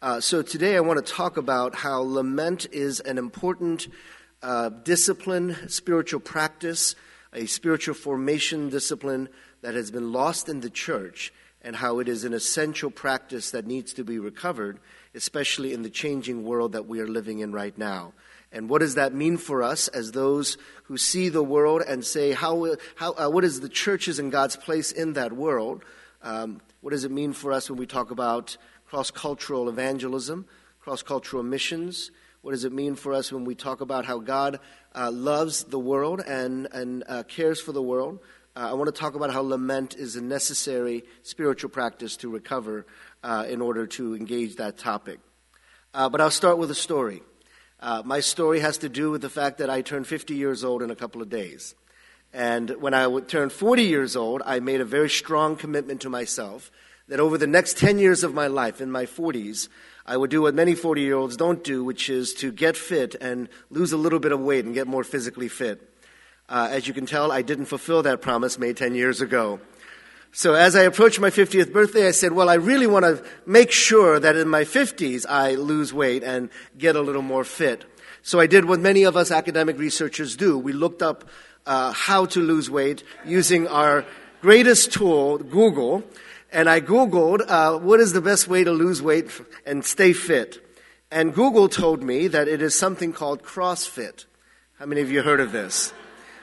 So today I want to talk about how lament is an important discipline, spiritual practice, a spiritual formation discipline that has been lost in the church, and how it is an essential practice that needs to be recovered, especially in the changing world that we are living in right now. And what does that mean for us as those who see the world and say, what is the church's and God's place in that world? What does it mean for us when we talk about cross-cultural evangelism, cross-cultural missions? What does it mean for us when we talk about how God loves the world and cares for the world? I want to talk about how lament is a necessary spiritual practice to recover in order to engage that topic. But I'll start with a story. My story has to do with the fact that I turned 50 years old in a couple of days. And when I turned 40 years old, I made a very strong commitment to myself that over the next 10 years of my life, in my 40s, I would do what many 40-year-olds don't do, which is to get fit and lose a little bit of weight and get more physically fit. As you can tell, I didn't fulfill that promise made 10 years ago. So as I approached my 50th birthday, I said, well, I really want to make sure that in my 50s I lose weight and get a little more fit. So I did what many of us academic researchers do. We looked up how to lose weight using our greatest tool, Google. And I Googled, what is the best way to lose weight and stay fit? And Google told me that it is something called CrossFit. How many of you heard of this?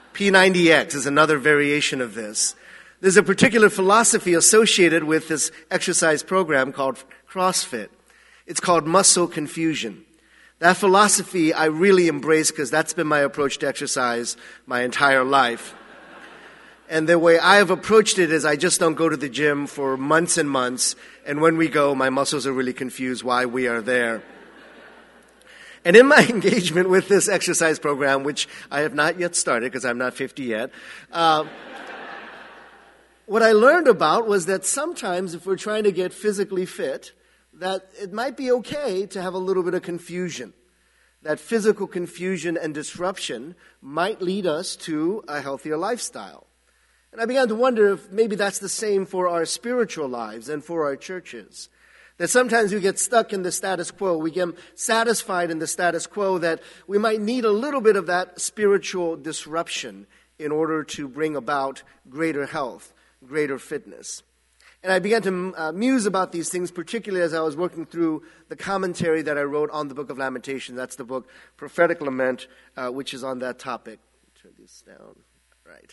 P90X is another variation of this. There's a particular philosophy associated with this exercise program called CrossFit. It's called muscle confusion. That philosophy I really embrace because that's been my approach to exercise my entire life. And the way I have approached it is I just don't go to the gym for months and months, and when we go, my muscles are really confused why we are there. And in my engagement with this exercise program, which I have not yet started because I'm not 50 yet, what I learned about was that sometimes if we're trying to get physically fit, that it might be okay to have a little bit of confusion. That physical confusion and disruption might lead us to a healthier lifestyle. And I began to wonder if maybe that's the same for our spiritual lives and for our churches. That sometimes we get stuck in the status quo. We get satisfied in the status quo that we might need a little bit of that spiritual disruption in order to bring about greater health, greater fitness. And I began to muse about these things, particularly as I was working through the commentary that I wrote on the Book of Lamentations. That's the book, Prophetic Lament, which is on that topic. Turn this down. Right.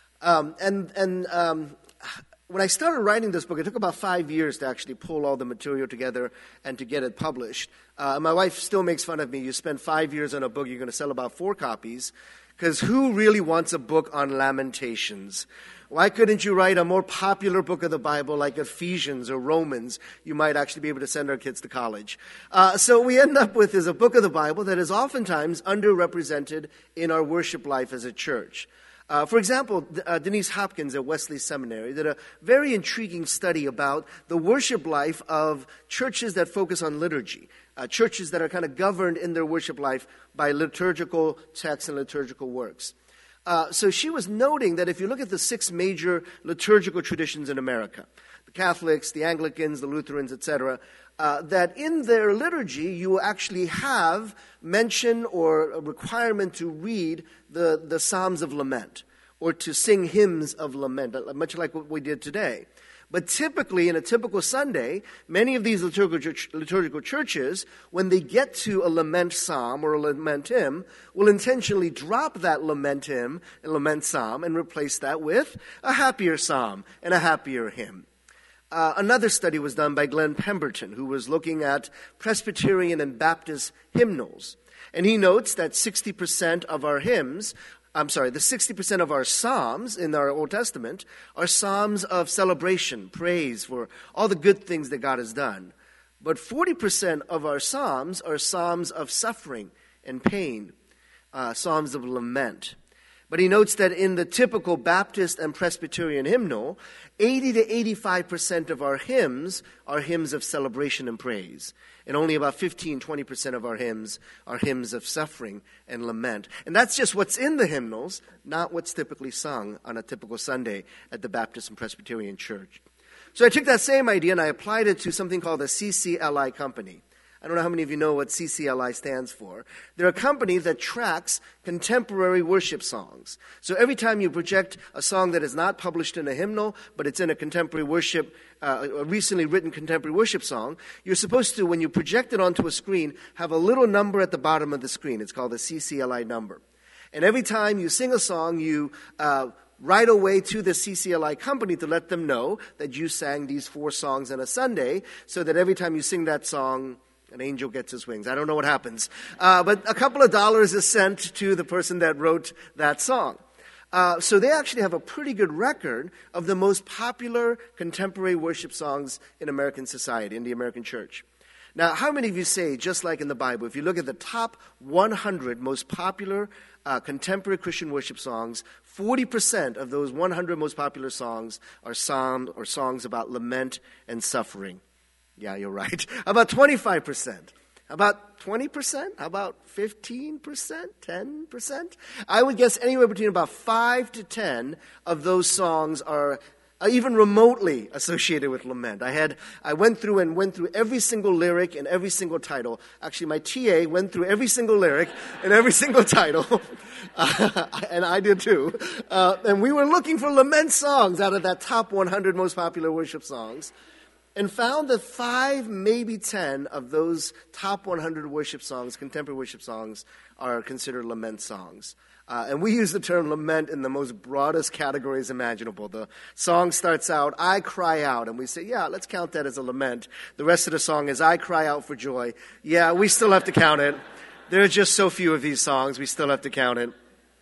When I started writing this book, it took about 5 years to actually pull all the material together and to get it published. My wife still makes fun of me. You spend 5 years on a book, you're going to sell about 4 copies, because who really wants a book on Lamentations? Why couldn't you write a more popular book of the Bible like Ephesians or Romans? You might actually be able to send our kids to college. So what we end up with is a book of the Bible that is oftentimes underrepresented in our worship life as a church. For example, Denise Hopkins at Wesley Seminary did a very intriguing study about the worship life of churches that focus on liturgy, churches that are kind of governed in their worship life by liturgical texts and liturgical works. So she was noting that if you look at the 6 major liturgical traditions in America, the Catholics, the Anglicans, the Lutherans, etc., that in their liturgy you actually have mention or a requirement to read the Psalms of Lament or to sing hymns of lament, much like what we did today. But typically, in a typical Sunday, many of these liturgical churches, when they get to a lament psalm or a lament hymn, will intentionally drop that lament hymn and lament psalm and replace that with a happier psalm and a happier hymn. Another study was done by Glenn Pemberton, who was looking at Presbyterian and Baptist hymnals. And he notes that 60% of our hymns, the 60% of our psalms in our Old Testament are psalms of celebration, praise for all the good things that God has done. But 40% of our psalms are psalms of suffering and pain, psalms of lament. But he notes that in the typical Baptist and Presbyterian hymnal, 80 to 85% of our hymns are hymns of celebration and praise. And only about 15-20% of our hymns are hymns of suffering and lament. And that's just what's in the hymnals, not what's typically sung on a typical Sunday at the Baptist and Presbyterian church. So I took that same idea and I applied it to something called the CCLI Company. I don't know how many of you know what CCLI stands for. They're a company that tracks contemporary worship songs. So every time you project a song that is not published in a hymnal, but it's in a contemporary worship, a recently written contemporary worship song, you're supposed to, when you project it onto a screen, have a little number at the bottom of the screen. It's called the CCLI number. And every time you sing a song, you write away to the CCLI company to let them know that you sang these 4 songs on a Sunday, so that every time you sing that song, an angel gets his wings. I don't know what happens. But a couple of dollars is sent to the person that wrote that song. So they actually have a pretty good record of the most popular contemporary worship songs in American society, in the American church. Now, how many of you say, just like in the Bible, if you look at the top 100 most popular contemporary Christian worship songs, 40% of those 100 most popular songs are songs about lament and suffering? Yeah, you're right. About 25%. About 20%? About 15%? 10%? I would guess anywhere between about 5 to 10 of those songs are even remotely associated with lament. I went through every single lyric and every single title. Actually, my TA went through every single lyric and every single title, and I did too. And we were looking for lament songs out of that top 100 most popular worship songs, and found that 5, maybe 10 of those top 100 worship songs, contemporary worship songs, are considered lament songs. And we use the term lament in the most broadest categories imaginable. The song starts out, I cry out, and we say, yeah, let's count that as a lament. The rest of the song is, I cry out for joy. Yeah, we still have to count it. There are just so few of these songs, we still have to count it.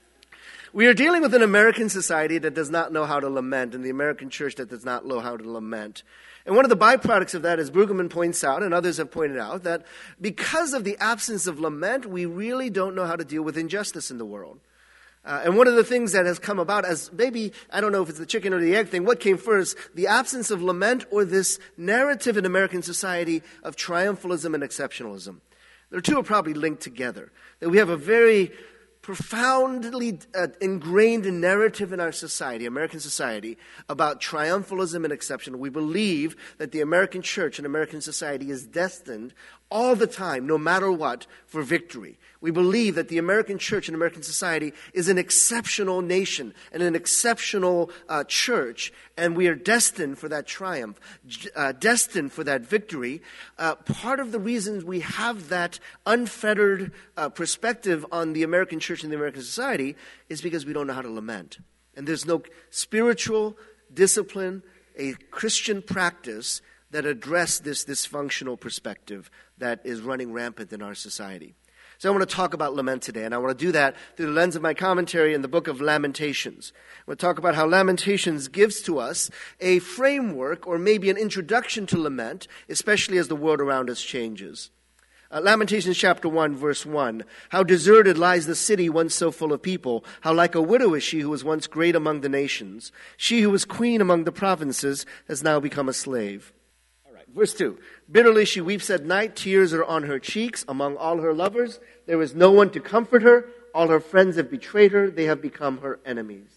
We are dealing with an American society that does not know how to lament, and the American church that does not know how to lament. And one of the byproducts of that, as Brueggemann points out, and others have pointed out, that because of the absence of lament, we really don't know how to deal with injustice in the world. And one of the things that has come about as maybe, I don't know if it's the chicken or the egg thing, what came first, the absence of lament or this narrative in American society of triumphalism and exceptionalism? The two are probably linked together. That we have a very profoundly ingrained narrative in our society, American society, about triumphalism and exception. We believe that the American church and American society is destined all the time, no matter what, for victory. We believe that the American church and American society is an exceptional nation and an exceptional church, and we are destined for that triumph, destined for that victory. Part of the reasons we have that unfettered perspective on the American church and the American society is because we don't know how to lament. And there's no spiritual discipline, a Christian practice that address this dysfunctional perspective that is running rampant in our society. So I want to talk about lament today, and I want to do that through the lens of my commentary in the book of Lamentations. I want to talk about how Lamentations gives to us a framework or maybe an introduction to lament, especially as the world around us changes. Lamentations chapter 1, verse 1. How deserted lies the city once so full of people. How like a widow is she who was once great among the nations. She who was queen among the provinces has now become a slave. Verse 2, bitterly she weeps at night, tears are on her cheeks. Among all her lovers, there is no one to comfort her. All her friends have betrayed her, they have become her enemies.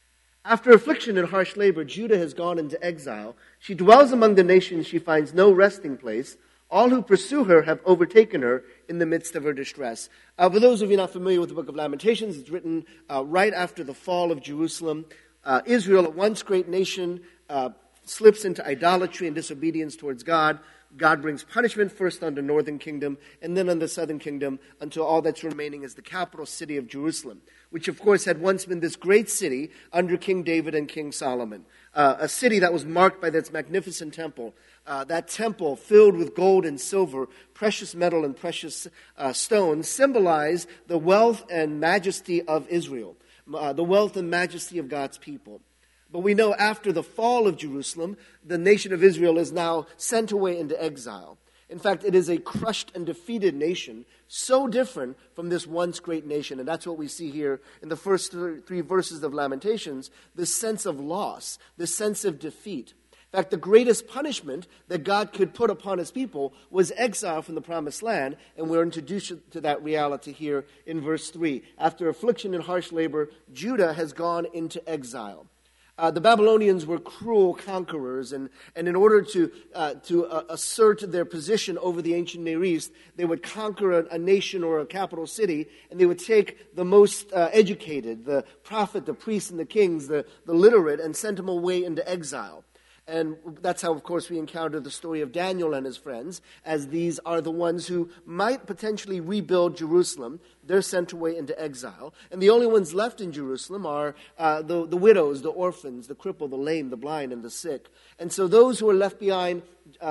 After affliction and harsh labor, Judah has gone into exile. She dwells among the nations, she finds no resting place. All who pursue her have overtaken her in the midst of her distress. For those of you not familiar with the book of Lamentations, it's written right after the fall of Jerusalem. Israel, a once great nation, slips into idolatry and disobedience towards God. God brings punishment first on the northern kingdom and then on the southern kingdom until all that's remaining is the capital city of Jerusalem, which of course had once been this great city under King David and King Solomon. A city that was marked by its magnificent temple. That temple filled with gold and silver, precious metal and precious stones symbolized the wealth and majesty of Israel, the wealth and majesty of God's people. But we know after the fall of Jerusalem, the nation of Israel is now sent away into exile. In fact, it is a crushed and defeated nation, so different from this once great nation. And that's what we see here in the first three verses of Lamentations, this sense of loss, this sense of defeat. In fact, the greatest punishment that God could put upon his people was exile from the promised land, and we're introduced to that reality here in verse 3. After affliction and harsh labor, Judah has gone into exile. The Babylonians were cruel conquerors, and in order to assert their position over the ancient Near East, they would conquer a nation or a capital city, and they would take the most educated, the prophet, the priests, and the kings, the literate, and send them away into exile. And that's how, of course, we encounter the story of Daniel and his friends, as these are the ones who might potentially rebuild Jerusalem. They're sent away into exile. And the only ones left in Jerusalem are the widows, the orphans, the crippled, the lame, the blind, and the sick. And so those who are left behind,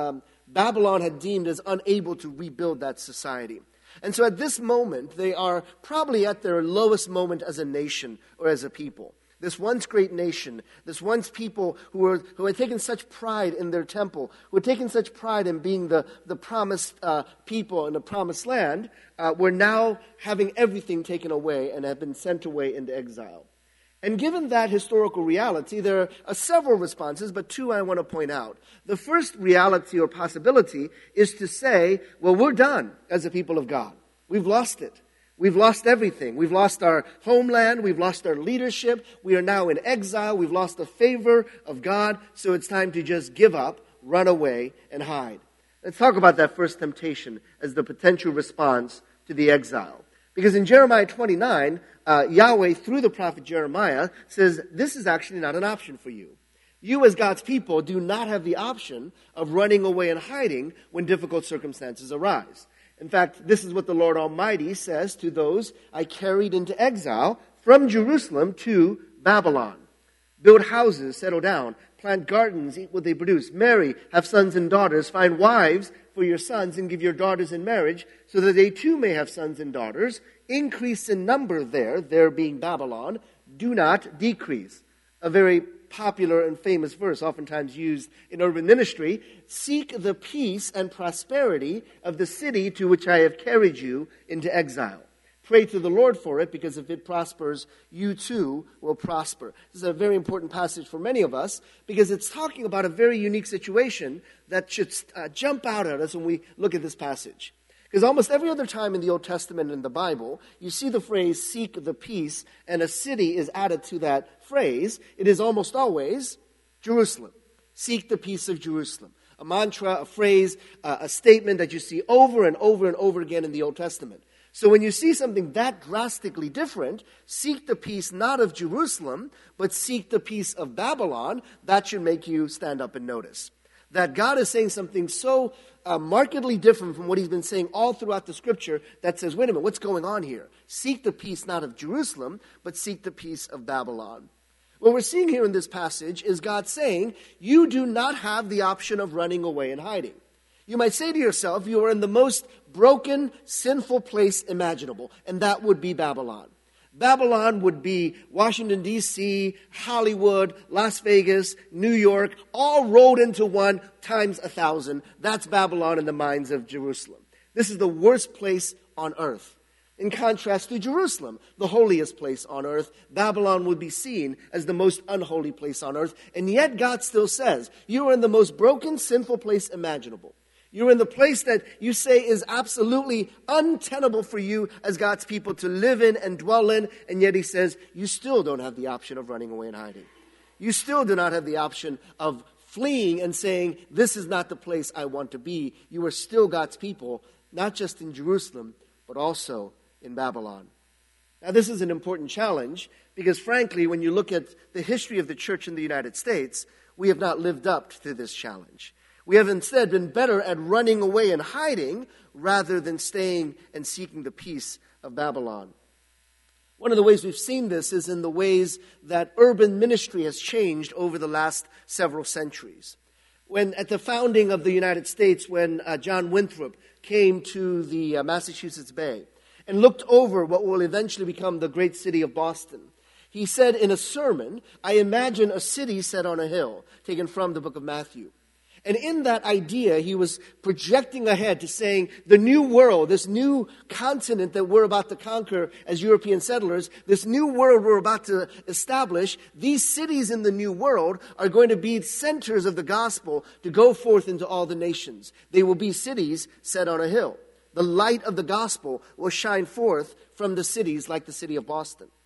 Babylon had deemed as unable to rebuild that society. And so at this moment, they are probably at their lowest moment as a nation or as a people. This once great nation, this once people who had taken such pride in their temple, who had taken such pride in being the promised people in the promised land, were now having everything taken away and have been sent away into exile. And given that historical reality, there are several responses, but two I want to point out. The first reality or possibility is to say, well, we're done as a people of God. We've lost it. We've lost everything. We've lost our homeland. We've lost our leadership. We are now in exile. We've lost the favor of God. So it's time to just give up, run away, and hide. Let's talk about that first temptation as the potential response to the exile. Because in Jeremiah 29, Yahweh, through the prophet Jeremiah, says this is actually not an option for you. You as God's people do not have the option of running away and hiding when difficult circumstances arise. In fact, this is what the Lord Almighty says to those I carried into exile from Jerusalem to Babylon. Build houses, settle down, plant gardens, eat what they produce, marry, have sons and daughters, find wives for your sons and give your daughters in marriage so that they too may have sons and daughters. Increase in number there being Babylon, do not decrease. A very popular and famous verse, oftentimes used in urban ministry. Seek the peace and prosperity of the city to which I have carried you into exile. Pray to the Lord for it, because if it prospers, you too will prosper. This is a very important passage for many of us, because it's talking about a very unique situation that should jump out at us when we look at this passage. Because almost every other time in the Old Testament and in the Bible, you see the phrase, seek the peace, and a city is added to that phrase. It is almost always Jerusalem. Seek the peace of Jerusalem. A mantra, a phrase, a statement that you see over and over and over again in the Old Testament. So when you see something that drastically different, seek the peace not of Jerusalem, but seek the peace of Babylon, that should make you stand up and notice. That God is saying something so markedly different from what he's been saying all throughout the scripture that says, wait a minute, what's going on here? Seek the peace not of Jerusalem, but seek the peace of Babylon. What we're seeing here in this passage is God saying, you do not have the option of running away and hiding. You might say to yourself, you are in the most broken, sinful place imaginable, and that would be Babylon. Babylon would be Washington, D.C., Hollywood, Las Vegas, New York, all rolled into one times 1,000. That's Babylon in the minds of Jerusalem. This is the worst place on earth. In contrast to Jerusalem, the holiest place on earth, Babylon would be seen as the most unholy place on earth. And yet God still says, you are in the most broken, sinful place imaginable. You're in the place that you say is absolutely untenable for you as God's people to live in and dwell in, and yet he says, you still don't have the option of running away and hiding. You still do not have the option of fleeing and saying, this is not the place I want to be. You are still God's people, not just in Jerusalem, but also in Babylon. Now, this is an important challenge because, frankly, when you look at the history of the church in the United States, we have not lived up to this challenge. We have instead been better at running away and hiding rather than staying and seeking the peace of Babylon. One of the ways we've seen this is in the ways that urban ministry has changed over the last several centuries. When at the founding of the United States, when John Winthrop came to the Massachusetts Bay and looked over what will eventually become the great city of Boston, he said in a sermon, I imagine a city set on a hill, taken from the book of Matthew. And in that idea, he was projecting ahead to saying the new world, this new continent that we're about to conquer as European settlers, this new world we're about to establish, these cities in the new world are going to be centers of the gospel to go forth into all the nations. They will be cities set on a hill. The light of the gospel will shine forth from the cities like the city of Boston.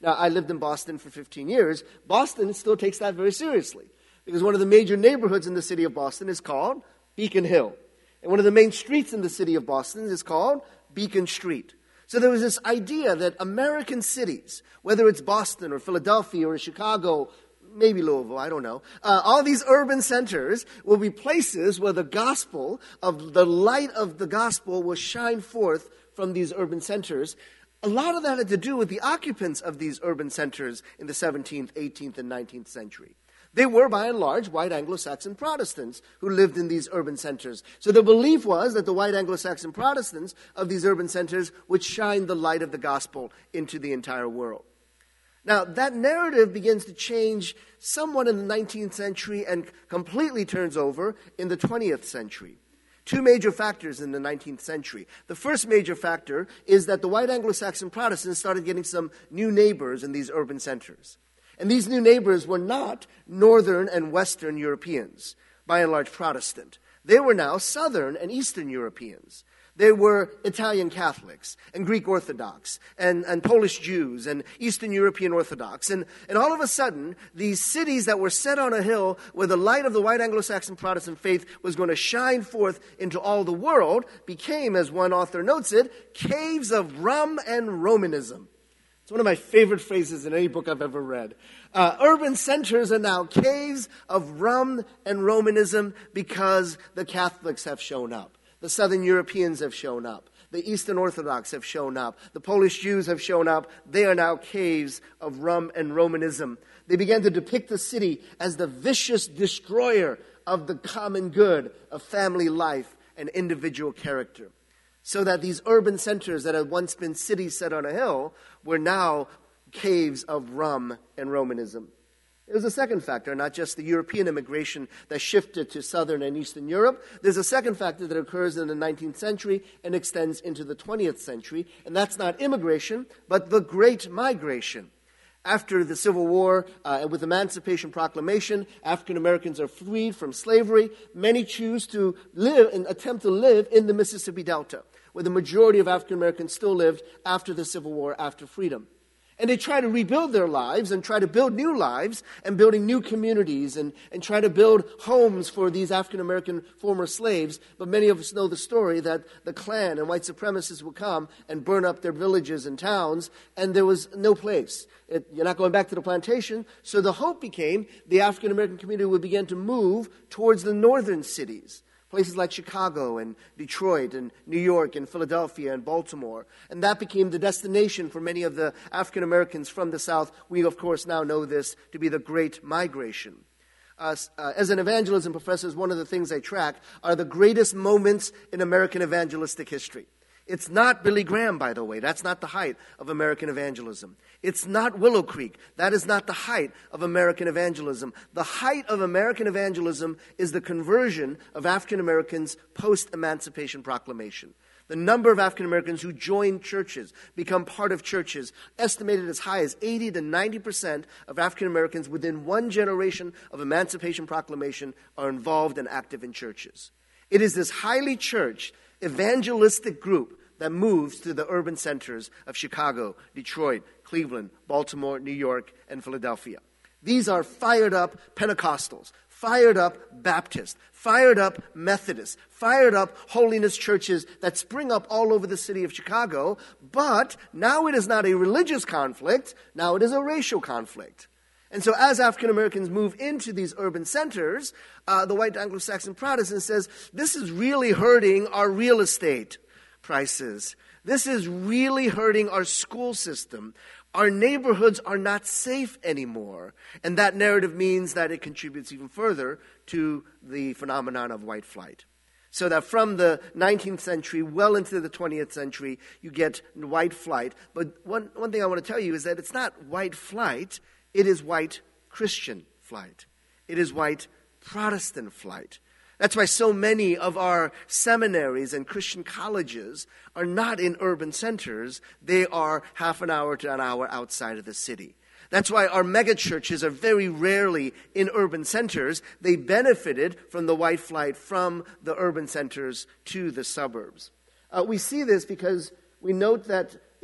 Now, I lived in Boston for 15 years. Boston still takes that very seriously because one of the major neighborhoods in the city of Boston is called Beacon Hill. And one of the main streets in the city of Boston is called Beacon Street. So there was this idea that American cities, whether it's Boston or Philadelphia or Chicago, maybe Louisville, I don't know, all these urban centers will be places where the gospel of the light of the gospel will shine forth from these urban centers. A lot of that had to do with the occupants of these urban centers in the 17th, 18th, and 19th century. They were, by and large, white Anglo-Saxon Protestants who lived in these urban centers. So the belief was that the white Anglo-Saxon Protestants of these urban centers would shine the light of the gospel into the entire world. Now, that narrative begins to change somewhat in the 19th century and completely turns over in the 20th century. Two major factors in the 19th century. The first major factor is that the white Anglo-Saxon Protestants started getting some new neighbors in these urban centers. And these new neighbors were not Northern and Western Europeans, by and large Protestant. They were now Southern and Eastern Europeans. They were Italian Catholics and Greek Orthodox and Polish Jews and Eastern European Orthodox. And all of a sudden, these cities that were set on a hill where the light of the white Anglo-Saxon Protestant faith was going to shine forth into all the world became, as one author notes it, caves of rum and Romanism. It's one of my favorite phrases in any book I've ever read. Urban centers are now caves of rum and Romanism because the Catholics have shown up. The Southern Europeans have shown up. The Eastern Orthodox have shown up. The Polish Jews have shown up. They are now caves of rum and Romanism. They began to depict the city as the vicious destroyer of the common good of family life and individual character. So that these urban centers that had once been cities set on a hill were now caves of rum and Romanism. There was a second factor, not just the European immigration that shifted to Southern and Eastern Europe. There's a second factor that occurs in the 19th century and extends into the 20th century, and that's not immigration, but the Great Migration. After the Civil War and with the Emancipation Proclamation, African Americans are freed from slavery. Many choose to live and attempt to live in the Mississippi Delta, where the majority of African Americans still lived after the Civil War, after freedom. And they try to rebuild their lives and try to build new lives and building new communities and try to build homes for these African-American former slaves. But many of us know the story that the Klan and white supremacists would come and burn up their villages and towns, and there was no place. You're not going back to the plantation. So the hope became the African-American community would begin to move towards the northern cities. Places like Chicago and Detroit and New York and Philadelphia and Baltimore. And that became the destination for many of the African Americans from the South. We, of course, now know this to be the Great Migration. As an evangelism professor, one of the things I track are the greatest moments in American evangelistic history. It's not Billy Graham, by the way. That's not the height of American evangelism. It's not Willow Creek. That is not the height of American evangelism. The height of American evangelism is the conversion of African Americans post-Emancipation Proclamation. The number of African Americans who join churches, become part of churches, estimated as high as 80 to 90% of African Americans within one generation of Emancipation Proclamation are involved and active in churches. It is this highly churched, evangelistic group that moves to the urban centers of Chicago, Detroit, Cleveland, Baltimore, New York, and Philadelphia. These are fired up Pentecostals, fired up Baptists, fired up Methodists, fired up holiness churches that spring up all over the city of Chicago. But now it is not a religious conflict, now it is a racial conflict. And so as African Americans move into these urban centers, the white Anglo-Saxon Protestant says, this is really hurting our real estate prices. This is really hurting our school system. Our neighborhoods are not safe anymore. And that narrative means that it contributes even further to the phenomenon of white flight. So that from the 19th century well into the 20th century, you get white flight. But one thing I want to tell you is that it's not white flight. It is white Christian flight. It is white Protestant flight. That's why so many of our seminaries and Christian colleges are not in urban centers. They are half an hour to an hour outside of the city. That's why our megachurches are very rarely in urban centers. They benefited from the white flight from the urban centers to the suburbs. We see this because we note that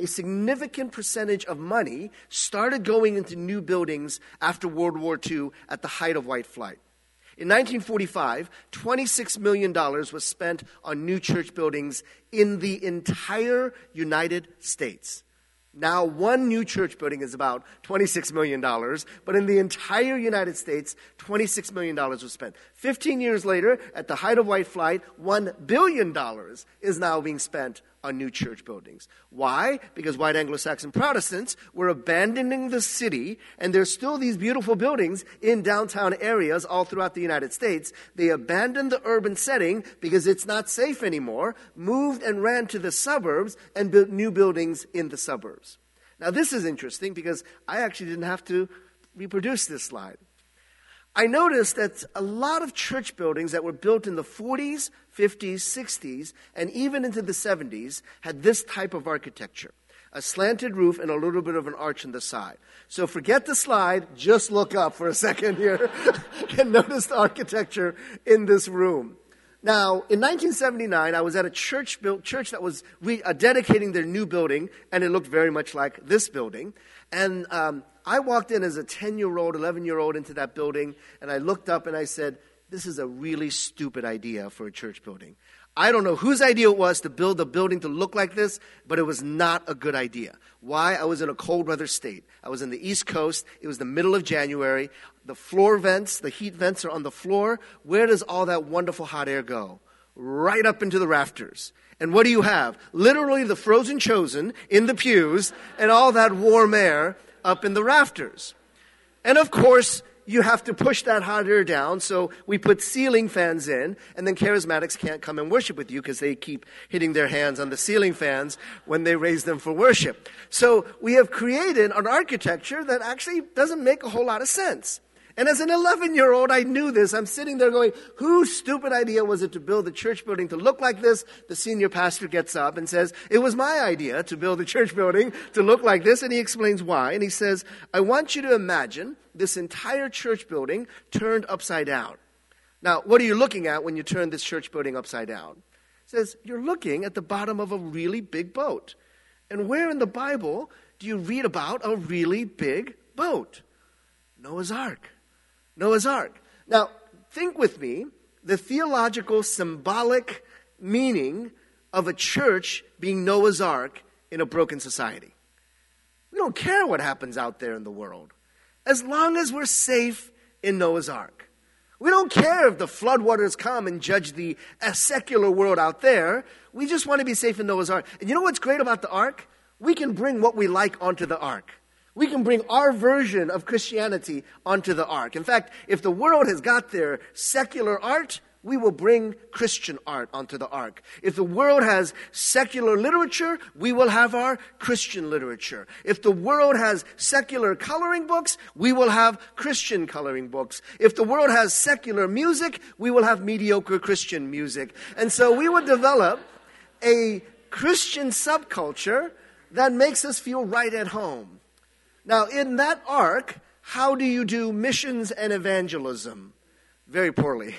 a significant percentage of money started going into new buildings after World War II at the height of white flight. In 1945, $26 million was spent on new church buildings in the entire United States. Now, one new church building is about $26 million, but in the entire United States, $26 million was spent. 15 years later, at the height of white flight, $1 billion is now being spent on new church buildings. Why? Because white Anglo-Saxon Protestants were abandoning the city, and there's still these beautiful buildings in downtown areas all throughout the United States. They abandoned the urban setting because it's not safe anymore, moved and ran to the suburbs and built new buildings in the suburbs. Now, this is interesting because I actually didn't have to reproduce this slide. I noticed that a lot of church buildings that were built in the 40s, 50s, 60s, and even into the 70s had this type of architecture. A slanted roof and a little bit of an arch on the side. So forget the slide, just look up for a second here and notice the architecture in this room. Now, in 1979, I was at a church that was dedicating their new building, and it looked very much like this building. And I walked in as a 10-year-old, 11-year-old into that building, and I looked up and I said, this is a really stupid idea for a church building. I don't know whose idea it was to build a building to look like this, but it was not a good idea. Why? I was in a cold weather state. I was in the East Coast. It was the middle of January. The floor vents, the heat vents are on the floor. Where does all that wonderful hot air go? Right up into the rafters. And what do you have? Literally the frozen chosen in the pews and all that warm air up in the rafters. And of course, you have to push that hot air down, so we put ceiling fans in, and then charismatics can't come and worship with you because they keep hitting their hands on the ceiling fans when they raise them for worship. So we have created an architecture that actually doesn't make a whole lot of sense. And as an 11-year-old, I knew this. I'm sitting there going, whose stupid idea was it to build a church building to look like this? The senior pastor gets up and says, it was my idea to build a church building to look like this. And he explains why. And he says, I want you to imagine this entire church building turned upside down. Now, what are you looking at when you turn this church building upside down? He says, you're looking at the bottom of a really big boat. And where in the Bible do you read about a really big boat? Noah's Ark. Noah's Ark. Now, think with me the theological, symbolic meaning of a church being Noah's Ark in a broken society. We don't care what happens out there in the world, as long as we're safe in Noah's Ark. We don't care if the floodwaters come and judge the secular world out there. We just want to be safe in Noah's Ark. And you know what's great about the Ark? We can bring what we like onto the Ark. We can bring our version of Christianity onto the Ark. In fact, if the world has got their secular art, we will bring Christian art onto the Ark. If the world has secular literature, we will have our Christian literature. If the world has secular coloring books, we will have Christian coloring books. If the world has secular music, we will have mediocre Christian music. And so we will develop a Christian subculture that makes us feel right at home. Now, in that ark, how do you do missions and evangelism? Very poorly.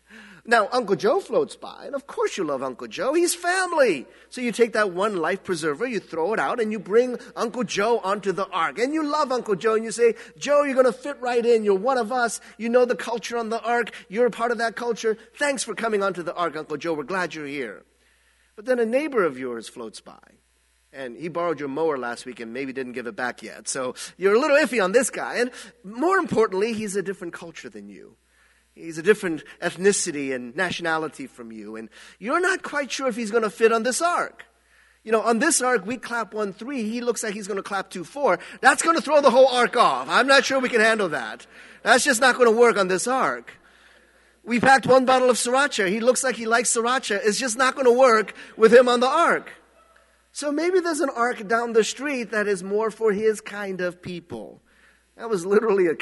Now, Uncle Joe floats by, and of course you love Uncle Joe. He's family. So you take that one life preserver, you throw it out, and you bring Uncle Joe onto the ark. And you love Uncle Joe, and you say, Joe, you're going to fit right in. You're one of us. You know the culture on the ark. You're a part of that culture. Thanks for coming onto the ark, Uncle Joe. We're glad you're here. But then a neighbor of yours floats by. And he borrowed your mower last week and maybe didn't give it back yet. So you're a little iffy on this guy. And more importantly, he's a different culture than you. He's a different ethnicity and nationality from you. And you're not quite sure if he's going to fit on this ark. You know, on this ark, we clap 1-3. He looks like he's going to clap 2-4. That's going to throw the whole ark off. I'm not sure we can handle that. That's just not going to work on this ark. We packed one bottle of sriracha. He looks like he likes sriracha. It's just not going to work with him on the ark. So maybe there's an ark down the street that is more for his kind of people. That was literally a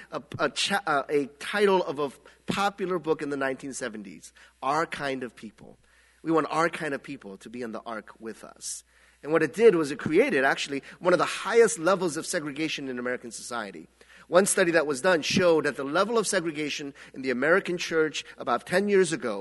title of a popular book in the 1970s. Our Kind of People. We want our kind of people to be in the ark with us. And what it did was it created actually one of the highest levels of segregation in American society. One study that was done showed that the level of segregation in the American church about 10 years ago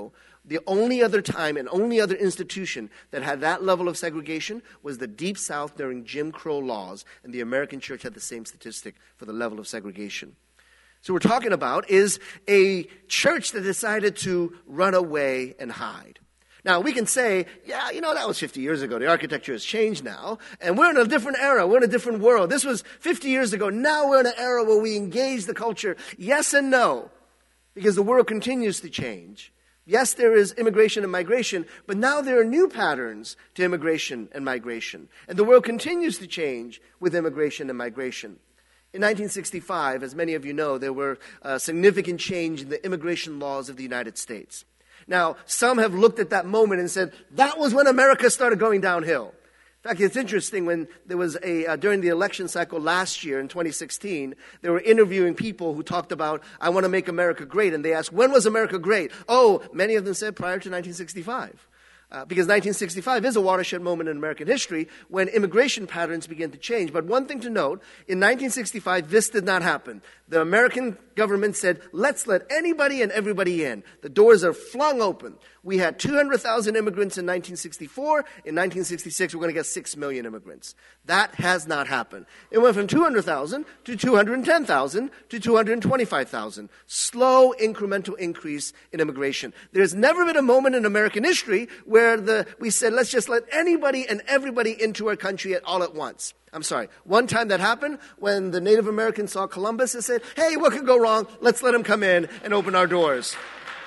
The only other time and only other institution that had that level of segregation was the Deep South during Jim Crow laws, and the American church had the same statistic for the level of segregation. So what we're talking about is a church that decided to run away and hide. Now, we can say, yeah, that was 50 years ago. The architecture has changed now, and we're in a different era. We're in a different world. This was 50 years ago. Now we're in an era where we engage the culture. Yes and no, because the world continues to change. Yes, there is immigration and migration, but now there are new patterns to immigration and migration. And the world continues to change with immigration and migration. In 1965, as many of you know, there were a significant change in the immigration laws of the United States. Now, some have looked at that moment and said, that was when America started going downhill. In fact, it's interesting, when there was during the election cycle last year in 2016, they were interviewing people who talked about, I want to make America great. And they asked, when was America great? Oh, many of them said prior to 1965. Because 1965 is a watershed moment in American history when immigration patterns began to change. But one thing to note, in 1965, this did not happen. The American government said, let's let anybody and everybody in. The doors are flung open. We had 200,000 immigrants in 1964. In 1966, we're going to get 6 million immigrants. That has not happened. It went from 200,000 to 210,000 to 225,000. Slow incremental increase in immigration. There's never been a moment in American history where we said, let's just let anybody and everybody into our country all at once. I'm sorry. One time that happened when the Native Americans saw Columbus and said, hey, what could go wrong? Let's let him come in and open our doors.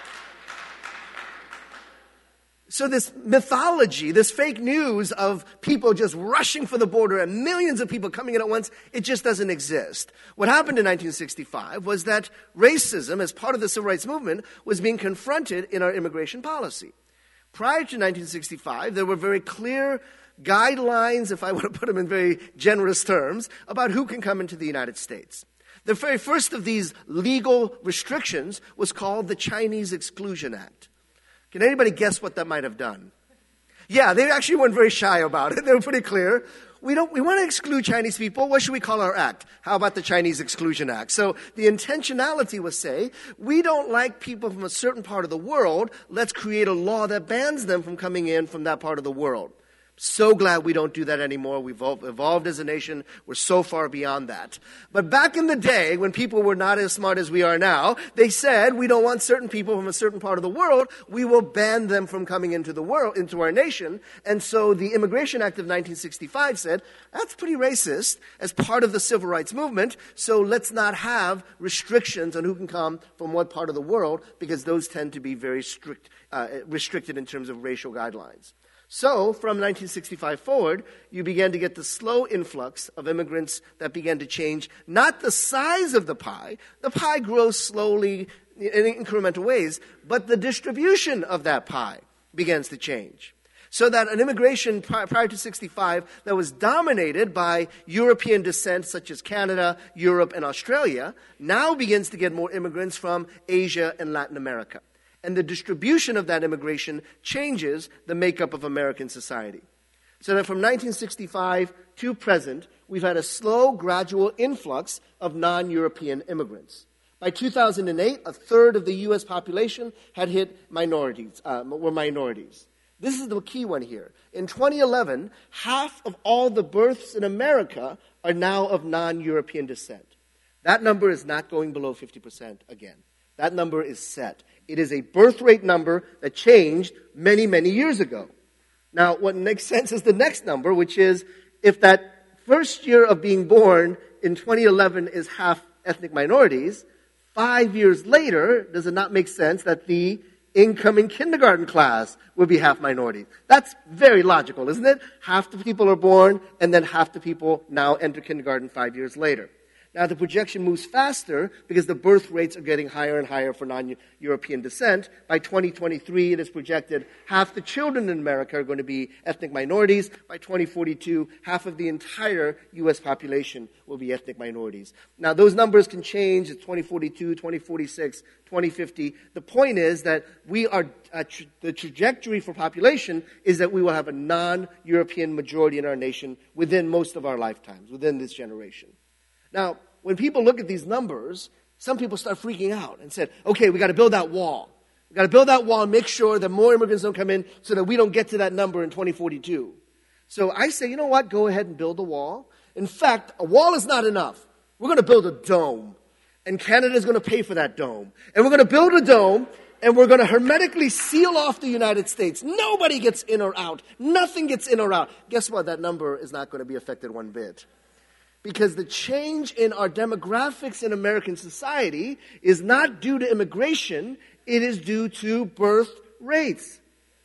So this mythology, this fake news of people just rushing for the border and millions of people coming in at once, it just doesn't exist. What happened in 1965 was that racism, as part of the civil rights movement, was being confronted in our immigration policy. Prior to 1965, there were very clear guidelines, if I want to put them in very generous terms, about who can come into the United States. The very first of these legal restrictions was called the Chinese Exclusion Act. Can anybody guess what that might have done? Yeah, they actually weren't very shy about it. They were pretty clear. We want to exclude Chinese people. What should we call our act? How about the Chinese Exclusion Act? So the intentionality was, say, we don't like people from a certain part of the world. Let's create a law that bans them from coming in from that part of the world. So glad we don't do that anymore. We've evolved as a nation. We're so far beyond that. But back in the day, when people were not as smart as we are now, they said, we don't want certain people from a certain part of the world. We will ban them from coming into the world, into our nation. And so the Immigration Act of 1965 said, that's pretty racist as part of the civil rights movement. So let's not have restrictions on who can come from what part of the world, because those tend to be very restricted in terms of racial guidelines. So, from 1965 forward, you began to get the slow influx of immigrants that began to change not the size of the pie grows slowly in incremental ways, but the distribution of that pie begins to change. So that an immigration prior to 65 that was dominated by European descent, such as Canada, Europe, and Australia, now begins to get more immigrants from Asia and Latin America. And the distribution of that immigration changes the makeup of American society. So that from 1965 to present, we've had a slow, gradual influx of non-European immigrants. By 2008, a third of the U.S. population had hit were minorities. This is the key one here. In 2011, half of all the births in America are now of non-European descent. That number is not going below 50% again. That number is set. It is a birth rate number that changed many, many years ago. Now, what makes sense is the next number, which is if that first year of being born in 2011 is half ethnic minorities, 5 years later, does it not make sense that the incoming kindergarten class would be half minorities? That's very logical, isn't it? Half the people are born, and then half the people now enter kindergarten 5 years later. Now, the projection moves faster because the birth rates are getting higher and higher for non-European descent. By 2023, it is projected half the children in America are going to be ethnic minorities. By 2042, half of the entire U.S. population will be ethnic minorities. Now, those numbers can change. It's 2042, 2046, 2050. The point is that the trajectory for population is that we will have a non-European majority in our nation within most of our lifetimes, within this generation. Now, when people look at these numbers, some people start freaking out and said, okay, we got to build that wall. We've got to build that wall and make sure that more immigrants don't come in so that we don't get to that number in 2042. So I say, you know what? Go ahead and build a wall. In fact, a wall is not enough. We're going to build a dome. And Canada is going to pay for that dome. And we're going to build a dome, and we're going to hermetically seal off the United States. Nobody gets in or out. Nothing gets in or out. Guess what? That number is not going to be affected one bit. Because the change in our demographics in American society is not due to immigration. It is due to birth rates.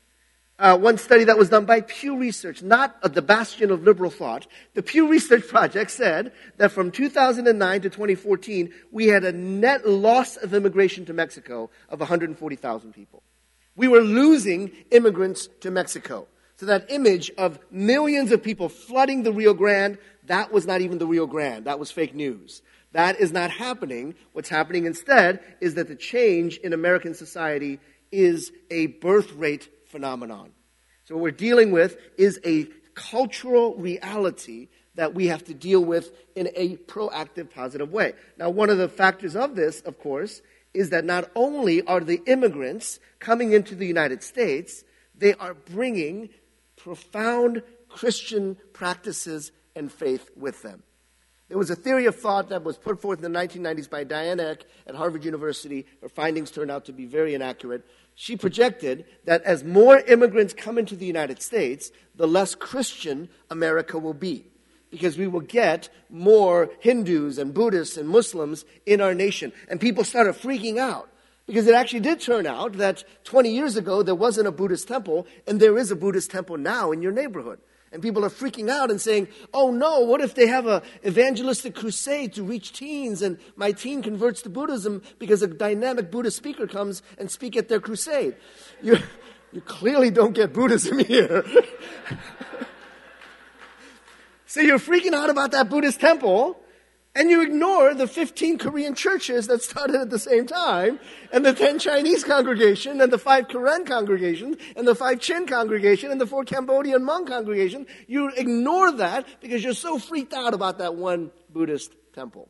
One study that was done by Pew Research, not the bastion of liberal thought, the Pew Research Project said that from 2009 to 2014, we had a net loss of immigration to Mexico of 140,000 people. We were losing immigrants to Mexico. So that image of millions of people flooding the Rio Grande, that was not even the Rio Grande. That was fake news. That is not happening. What's happening instead is that the change in American society is a birth rate phenomenon. So what we're dealing with is a cultural reality that we have to deal with in a proactive, positive way. Now, one of the factors of this, of course, is that not only are the immigrants coming into the United States, they are bringing profound Christian practices and faith with them. There was a theory of thought that was put forth in the 1990s by Diane Eck at Harvard University. Her findings turned out to be very inaccurate. She projected that as more immigrants come into the United States, the less Christian America will be. Because we will get more Hindus and Buddhists and Muslims in our nation. And people started freaking out. Because it actually did turn out that 20 years ago there wasn't a Buddhist temple, and there is a Buddhist temple now in your neighborhood. And people are freaking out and saying, oh no, what if they have an evangelistic crusade to reach teens and my teen converts to Buddhism because a dynamic Buddhist speaker comes and speak at their crusade? You clearly don't get Buddhism here. So you're freaking out about that Buddhist temple, and you ignore the 15 Korean churches that started at the same time, and the 10 Chinese congregation, and the 5 Karen congregations, and the 5 Chin congregation, and the 4 Cambodian Hmong congregation. You ignore that because you're so freaked out about that one Buddhist temple.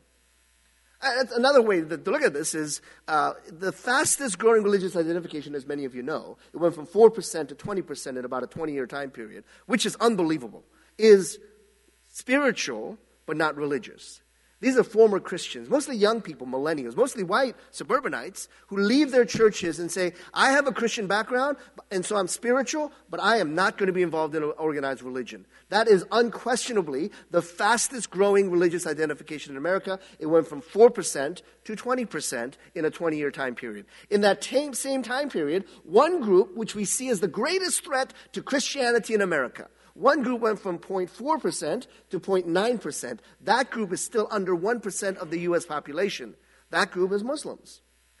That's another way to look at this is the fastest growing religious identification, as many of you know, it went from 4% to 20% in about a 20-year time period, which is unbelievable, is spiritual but not religious. These are former Christians, mostly young people, millennials, mostly white suburbanites who leave their churches and say, I have a Christian background, and so I'm spiritual, but I am not going to be involved in an organized religion. That is unquestionably the fastest growing religious identification in America. It went from 4% to 20% in a 20-year time period. In that same time period, one group, which we see as the greatest threat to Christianity in America, one group went from 0.4% to 0.9%. That group is still under 1% of the U.S. population. That group is Muslims.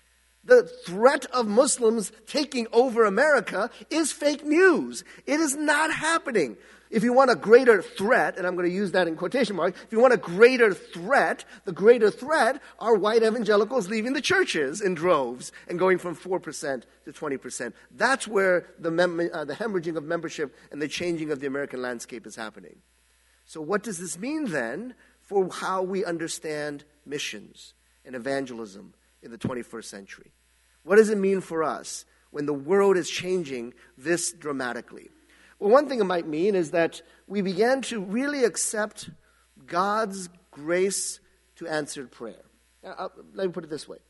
The threat of Muslims taking over America is fake news. It is not happening. If you want a greater threat, and I'm going to use that in quotation marks, if you want a greater threat, the greater threat are white evangelicals leaving the churches in droves and going from 4% to 20%. That's where the hemorrhaging of membership and the changing of the American landscape is happening. So what does this mean then for how we understand missions and evangelism in the 21st century? What does it mean for us when the world is changing this dramatically? Well, one thing it might mean is that we began to really accept God's grace to answered prayer. Let me put it this way.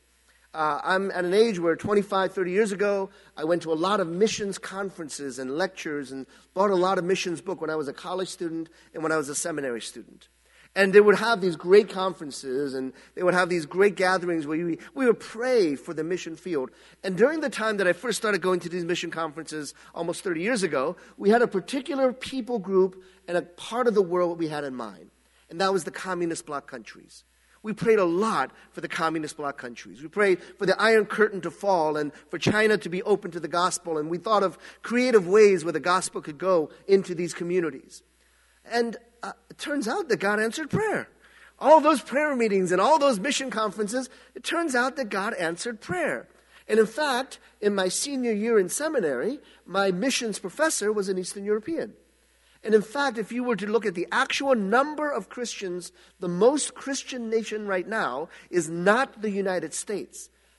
I'm at an age where 25, 30 years ago, I went to a lot of missions conferences and lectures and bought a lot of missions books when I was a college student and when I was a seminary student. And they would have these great conferences, and they would have these great gatherings where we would pray for the mission field. And during the time that I first started going to these mission conferences almost 30 years ago, we had a particular people group and a part of the world we had in mind. And that was the communist bloc countries. We prayed a lot for the communist bloc countries. We prayed for the Iron Curtain to fall and for China to be open to the gospel. And we thought of creative ways where the gospel could go into these communities. And it turns out that God answered prayer. All those prayer meetings and all those mission conferences, it turns out that God answered prayer. And in fact, in my senior year in seminary, my missions professor was an Eastern European. And in fact, if you were to look at the actual number of Christians, the most Christian nation right now is not the United States.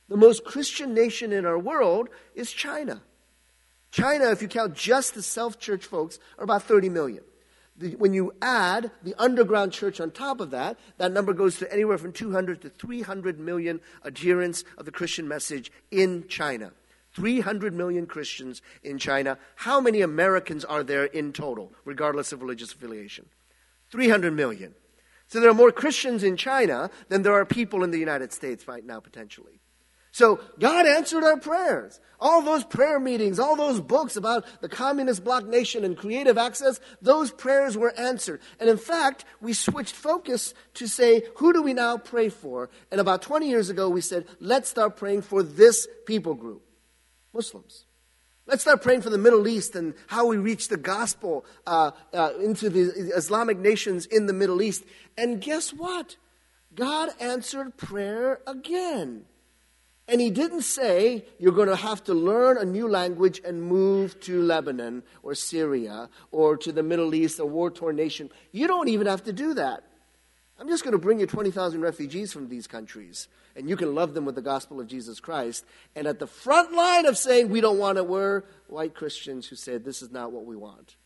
The most Christian nation in our world is China. China, if you count just the self-church folks, are about 30 million. When you add the underground church on top of that, that number goes to anywhere from 200 to 300 million adherents of the Christian message in China. 300 million Christians in China. How many Americans are there in total, regardless of religious affiliation? 300 million. So there are more Christians in China than there are people in the United States right now, potentially. So God answered our prayers. All those prayer meetings, all those books about the communist bloc nation and creative access, those prayers were answered. And in fact, we switched focus to say, who do we now pray for? And about 20 years ago, we said, let's start praying for this people group, Muslims. Let's start praying for the Middle East and how we reach the gospel into the Islamic nations in the Middle East. And guess what? God answered prayer again. And he didn't say, you're going to have to learn a new language and move to Lebanon or Syria or to the Middle East, a war-torn nation. You don't even have to do that. I'm just going to bring you 20,000 refugees from these countries, and you can love them with the gospel of Jesus Christ. And at the front line of saying we don't want it were white Christians who said this is not what we want.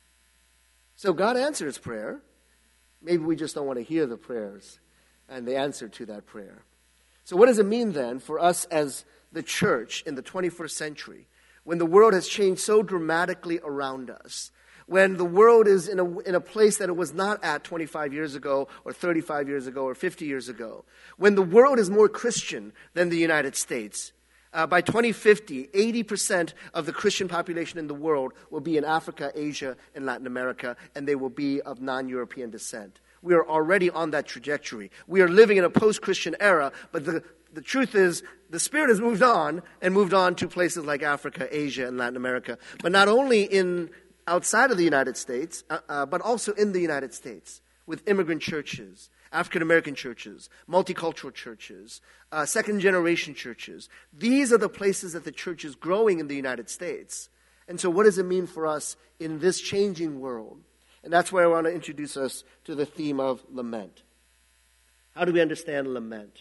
So God answers prayer. Maybe we just don't want to hear the prayers and the answer to that prayer. So what does it mean then for us as the church in the 21st century, when the world has changed so dramatically around us, when the world is in a place that it was not at 25 years ago or 35 years ago or 50 years ago, when the world is more Christian than the United States? By 2050, 80% of the Christian population in the world will be in Africa, Asia, and Latin America, and they will be of non-European descent. We are already on that trajectory. We are living in a post-Christian era, but the truth is the Spirit has moved on to places like Africa, Asia, and Latin America. But not only outside of the United States, but also in the United States with immigrant churches, African-American churches, multicultural churches, second-generation churches. These are the places that the church is growing in the United States. And so what does it mean for us in this changing world? And that's where I want to introduce us to the theme of lament. How do we understand lament?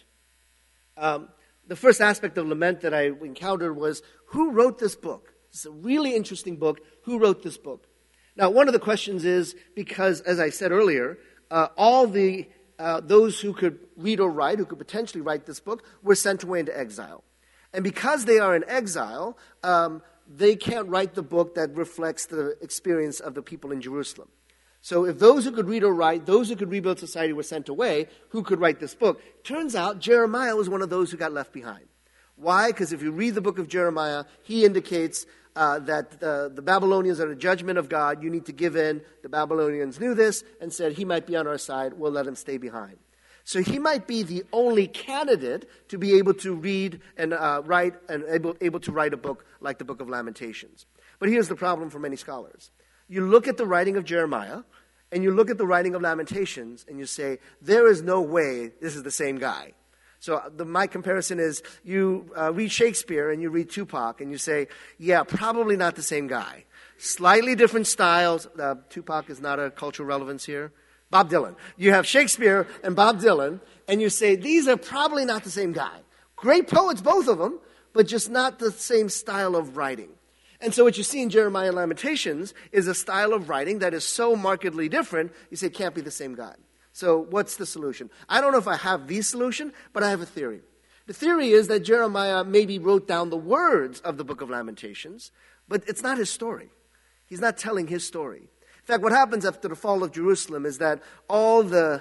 The first aspect of lament that I encountered was, who wrote this book? It's a really interesting book. Who wrote this book? Now, one of the questions is, because, as I said earlier, all those who could read or write, who could potentially write this book, were sent away into exile. And because they are in exile, they can't write the book that reflects the experience of the people in Jerusalem. So if those who could read or write, those who could rebuild society were sent away, who could write this book? Turns out Jeremiah was one of those who got left behind. Why? Because if you read the book of Jeremiah, he indicates that the Babylonians are the judgment of God. You need to give in. The Babylonians knew this and said, he might be on our side. We'll let him stay behind. So he might be the only candidate to be able to read and write and able to write a book like the Book of Lamentations. But here's the problem for many scholars. You look at the writing of Jeremiah, and you look at the writing of Lamentations, and you say, there is no way this is the same guy. So my comparison is, you read Shakespeare and you read Tupac, and you say, yeah, probably not the same guy. Slightly different styles. Tupac is not a cultural relevance here. Bob Dylan. You have Shakespeare and Bob Dylan, and you say, these are probably not the same guy. Great poets, both of them, but just not the same style of writing. And so what you see in Jeremiah and Lamentations is a style of writing that is so markedly different, you say it can't be the same guy. So what's the solution? I don't know if I have the solution, but I have a theory. The theory is that Jeremiah maybe wrote down the words of the Book of Lamentations, but it's not his story. He's not telling his story. In fact, what happens after the fall of Jerusalem is that all the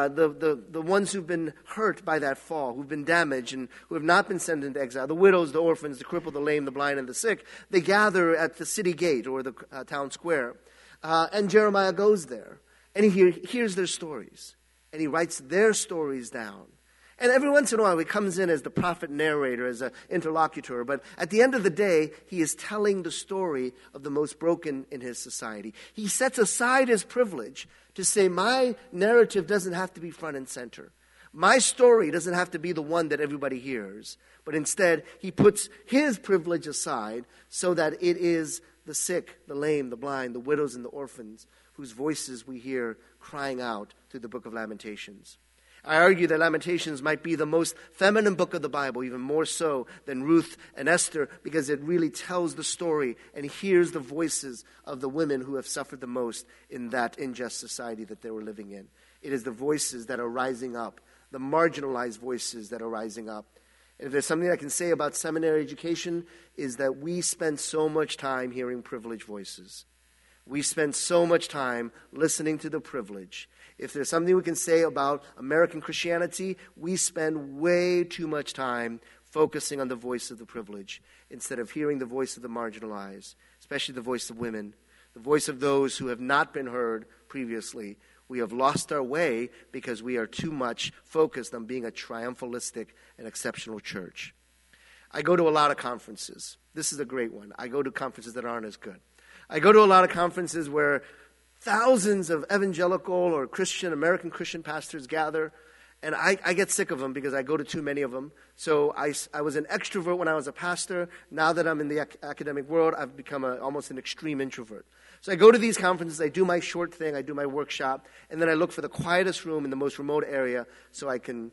ones who've been hurt by that fall, who've been damaged and who have not been sent into exile, the widows, the orphans, the crippled, the lame, the blind, and the sick, they gather at the city gate or the town square. And Jeremiah goes there, and he hears their stories, and he writes their stories down. And every once in a while, he comes in as the prophet narrator, as an interlocutor. But at the end of the day, he is telling the story of the most broken in his society. He sets aside his privilege to say, my narrative doesn't have to be front and center. My story doesn't have to be the one that everybody hears. But instead, he puts his privilege aside so that it is the sick, the lame, the blind, the widows, and the orphans whose voices we hear crying out through the Book of Lamentations. I argue that Lamentations might be the most feminine book of the Bible, even more so than Ruth and Esther, because it really tells the story and hears the voices of the women who have suffered the most in that unjust society that they were living in. It is the voices that are rising up, the marginalized voices that are rising up. And if there's something I can say about seminary education, is that we spend so much time hearing privileged voices. We spend so much time listening to the privilege. If there's something we can say about American Christianity, we spend way too much time focusing on the voice of the privilege instead of hearing the voice of the marginalized, especially the voice of women, the voice of those who have not been heard previously. We have lost our way because we are too much focused on being a triumphalistic and exceptional church. I go to a lot of conferences. This is a great one. I go to conferences that aren't as good. I go to a lot of conferences where thousands of evangelical or American Christian pastors gather, and I get sick of them because I go to too many of them. So I was an extrovert when I was a pastor. Now that I'm in the academic world, I've become almost an extreme introvert. So I go to these conferences, I do my short thing, I do my workshop, and then I look for the quietest room in the most remote area so I can,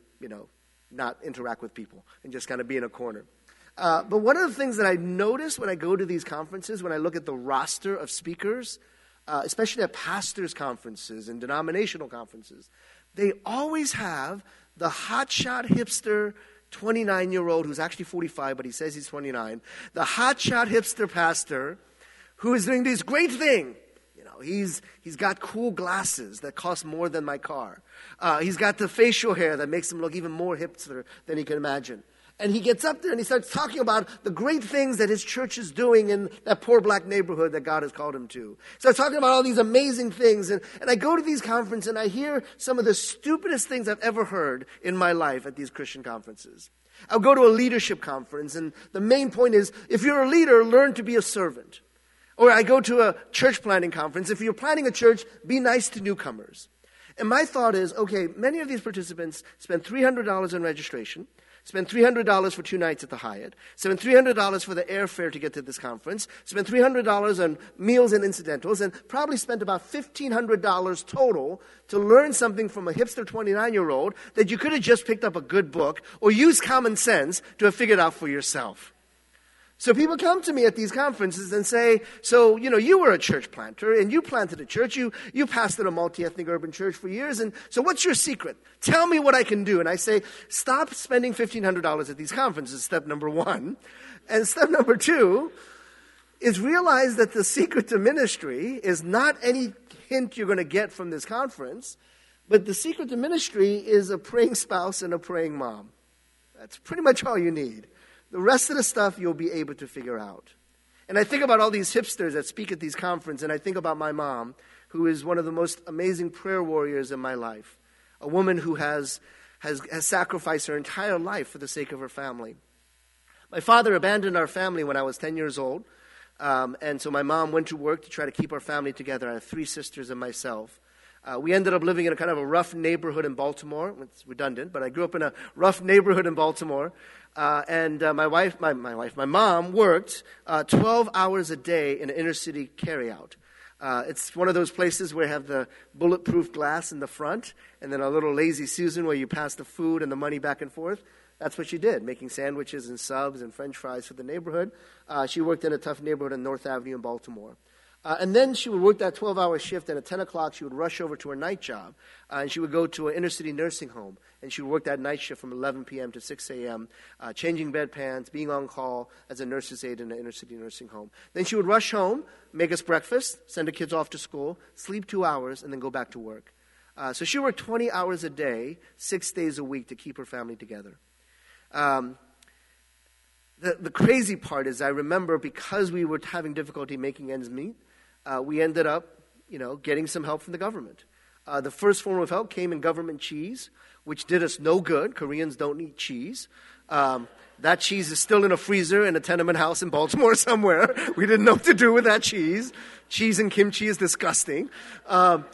not interact with people and just kind of be in a corner. But one of the things that I notice when I go to these conferences, when I look at the roster of speakers, especially at pastors' conferences and denominational conferences, they always have the hotshot hipster 29-year-old who's actually 45, but he says he's 29, the hotshot hipster pastor who is doing this great thing. He's got cool glasses that cost more than my car. He's got the facial hair that makes him look even more hipster than he can imagine. And he gets up there and he starts talking about the great things that his church is doing in that poor black neighborhood that God has called him to. Starts talking about all these amazing things. And I go to these conferences and I hear some of the stupidest things I've ever heard in my life at these Christian conferences. I'll go to a leadership conference and the main point is, if you're a leader, learn to be a servant. Or I go to a church planting conference. If you're planting a church, be nice to newcomers. And my thought is, okay, many of these participants spend $300 on registration, spend $300 for 2 nights at the Hyatt, spend $300 for the airfare to get to this conference, spend $300 on meals and incidentals, and probably spent about $1,500 total to learn something from a hipster 29-year-old that you could have just picked up a good book or used common sense to have figured out for yourself. So people come to me at these conferences and say, so, you were a church planter and you planted a church. You pastored a multi-ethnic urban church for years. And so what's your secret? Tell me what I can do. And I say, stop spending $1,500 at these conferences, step number 1. And step number 2 is realize that the secret to ministry is not any hint you're going to get from this conference, but the secret to ministry is a praying spouse and a praying mom. That's pretty much all you need. The rest of the stuff you'll be able to figure out. And I think about all these hipsters that speak at these conferences, and I think about my mom, who is one of the most amazing prayer warriors in my life. A woman who has sacrificed her entire life for the sake of her family. My father abandoned our family when I was 10 years old. And so my mom went to work to try to keep our family together. I have 3 sisters and myself. We ended up living in a kind of a rough neighborhood in Baltimore. It's redundant, but I grew up in a rough neighborhood in Baltimore. My mom worked 12 hours a day in an inner city carryout. It's one of those places where you have the bulletproof glass in the front and then a little lazy Susan where you pass the food and the money back and forth. That's what she did, making sandwiches and subs and French fries for the neighborhood. She worked in a tough neighborhood on North Avenue in Baltimore. And then she would work that 12-hour shift, and at 10 o'clock she would rush over to her night job, and she would go to an inner-city nursing home, and she would work that night shift from 11 p.m. to 6 a.m., changing bedpans, being on call as a nurse's aide in an inner-city nursing home. Then she would rush home, make us breakfast, send the kids off to school, sleep 2 hours, and then go back to work. So she worked 20 hours a day, 6 days a week to keep her family together. The crazy part is I remember because we were having difficulty making ends meet, we ended up, getting some help from the government. The first form of help came in government cheese, which did us no good. Koreans don't eat cheese. That cheese is still in a freezer in a tenement house in Baltimore somewhere. We didn't know what to do with that cheese. Cheese and kimchi is disgusting. And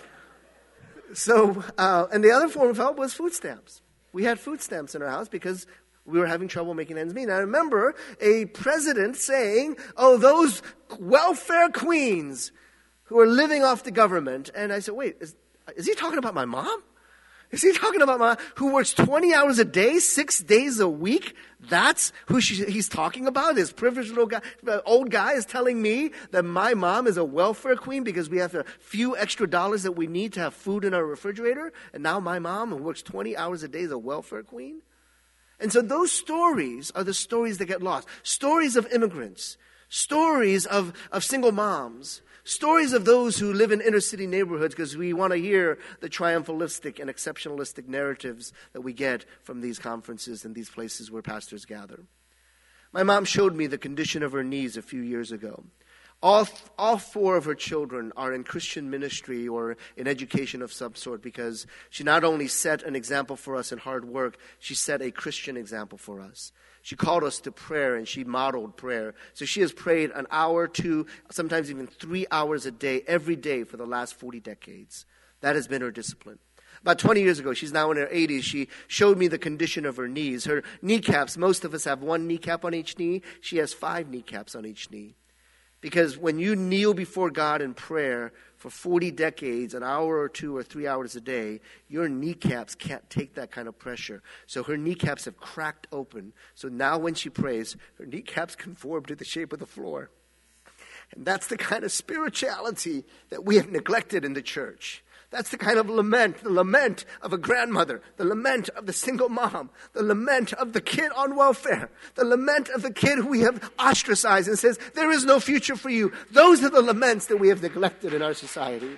the other form of help was food stamps. We had food stamps in our house because we were having trouble making ends meet. And I remember a president saying, those welfare queens who are living off the government. And I said, wait, is he talking about my mom? Is he talking about mom who works 20 hours a day, 6 days a week? That's who he's talking about? This privileged little guy, old guy is telling me that my mom is a welfare queen because we have a few extra dollars that we need to have food in our refrigerator. And now my mom, who works 20 hours a day, is a welfare queen? And so those stories are the stories that get lost. Stories of immigrants. Stories of single moms. Stories of those who live in inner city neighborhoods because we want to hear the triumphalistic and exceptionalistic narratives that we get from these conferences and these places where pastors gather. My mom showed me the condition of her knees a few years ago. All four of her children are in Christian ministry or in education of some sort because she not only set an example for us in hard work, she set a Christian example for us. She called us to prayer and she modeled prayer. So she has prayed an hour, 2, sometimes even 3 hours a day, every day for the last 40 decades. That has been her discipline. About 20 years ago, she's now in her 80s, she showed me the condition of her knees. Her kneecaps, most of us have 1 kneecap on each knee. She has 5 kneecaps on each knee. Because when you kneel before God in prayer for 40 decades, an hour or 2 or 3 hours a day, your kneecaps can't take that kind of pressure. So her kneecaps have cracked open. So now when she prays, her kneecaps conform to the shape of the floor. And that's the kind of spirituality that we have neglected in the church. That's the kind of lament, the lament of a grandmother, the lament of the single mom, the lament of the kid on welfare, the lament of the kid who we have ostracized and says, there is no future for you. Those are the laments that we have neglected in our society.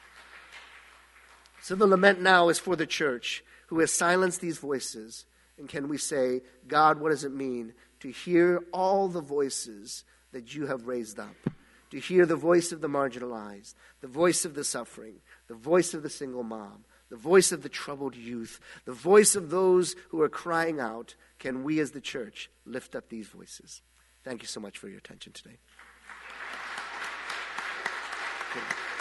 So the lament now is for the church who has silenced these voices. And can we say, God, what does it mean to hear all the voices that you have raised up? To hear the voice of the marginalized, the voice of the suffering, the voice of the single mom, the voice of the troubled youth, the voice of those who are crying out. Can we as the church lift up these voices? Thank you so much for your attention today. Good.